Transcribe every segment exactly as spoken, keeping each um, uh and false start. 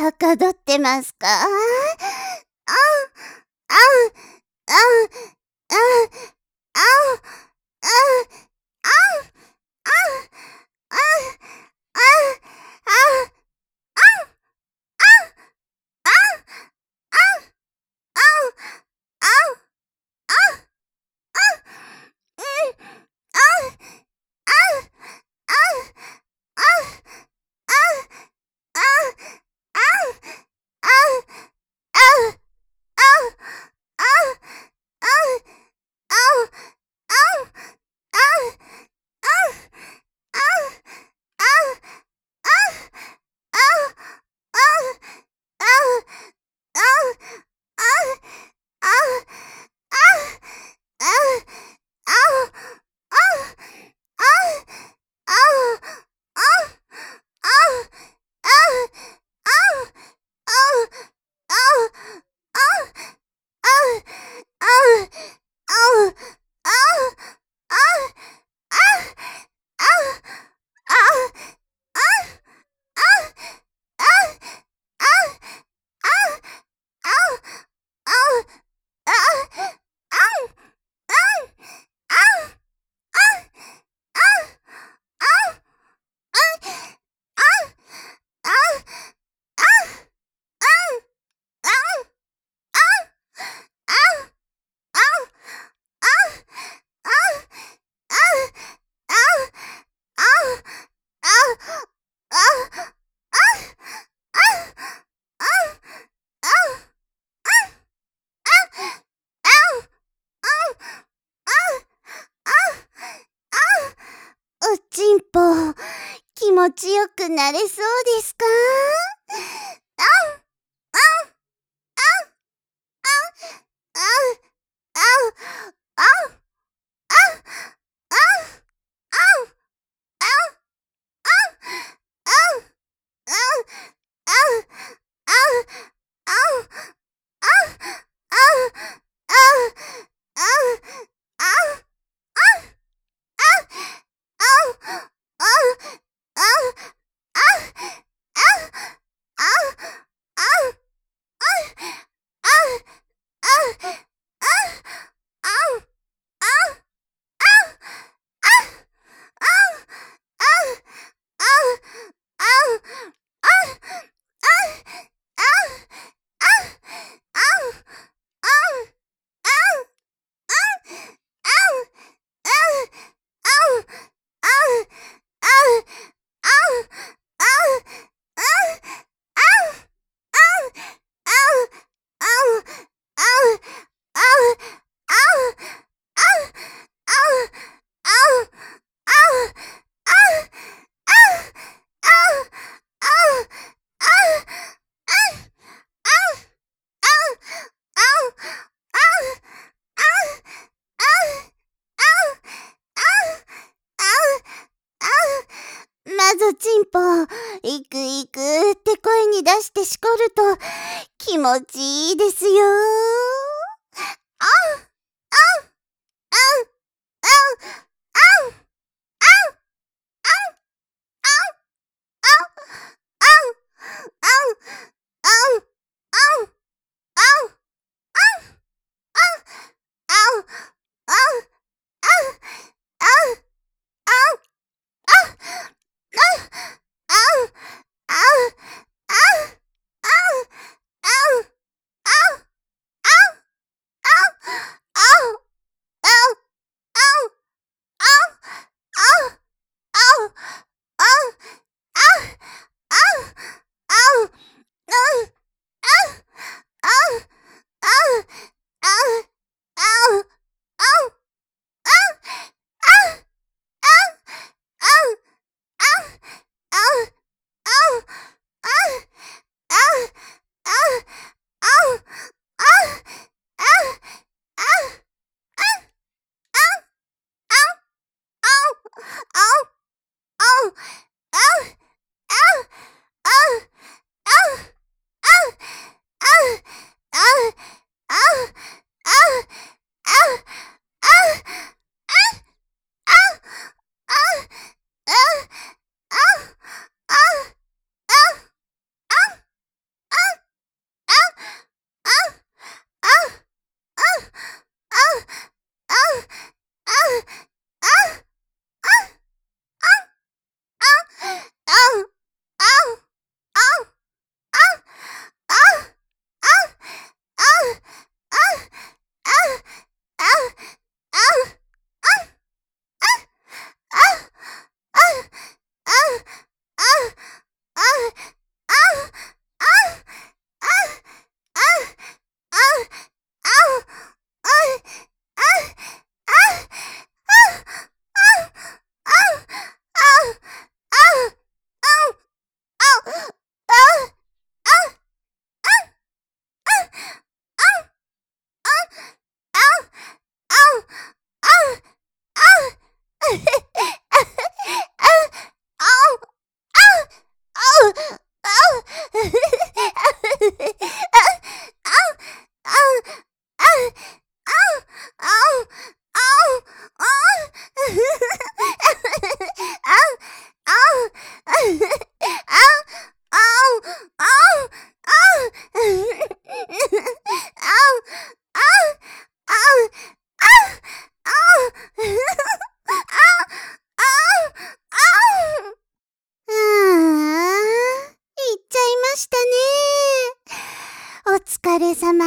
はかどってますか？あ、あ、あ、あ、あ、あ、あ、あ、あ、あ、あ、あ、おちんぽ、気持ちよくなれそうですか？あ、あ、あ、あ、あ、まずちんぽ、いくいくって声に出してしこると気持ちいいですよ。あ、あ、あ、あ、あ、あ、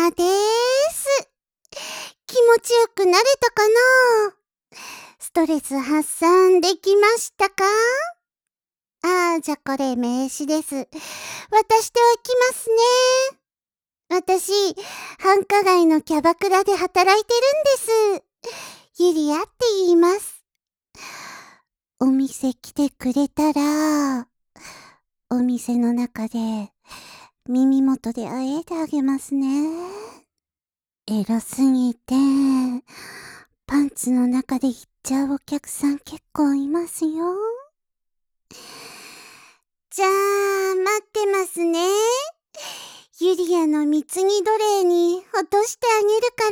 までーす。気持ちよくなれたかな？ストレス発散できましたか？ああ、じゃこれ名刺です。渡しておきますね。私、繁華街のキャバクラで働いてるんです。ユリアって言います。お店来てくれたら、お店の中で耳元であえてあげますね。エロすぎて、パンツの中で行っちゃうお客さん結構いますよ。じゃあ、待ってますね。ユリアの貢ぎ奴隷に落としてあげるから、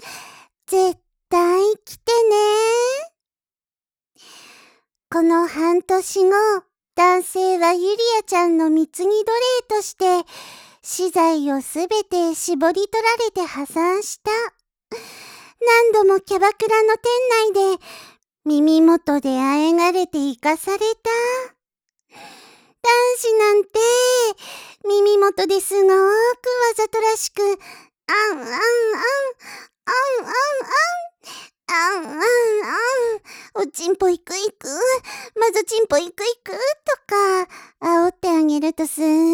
絶対来てね。この半年後、男性はユリアちゃんの貢ぎ奴隷として、資材をすべて絞り取られて破産した。何度もキャバクラの店内で耳元であえがれて生かされた。男子なんて耳元ですごーくわざとらしく、あんあんあん、あんあんあん、あんあんあん、おちんぽいくいく、まずちんぽいくいくとか、煽ってあげるとすん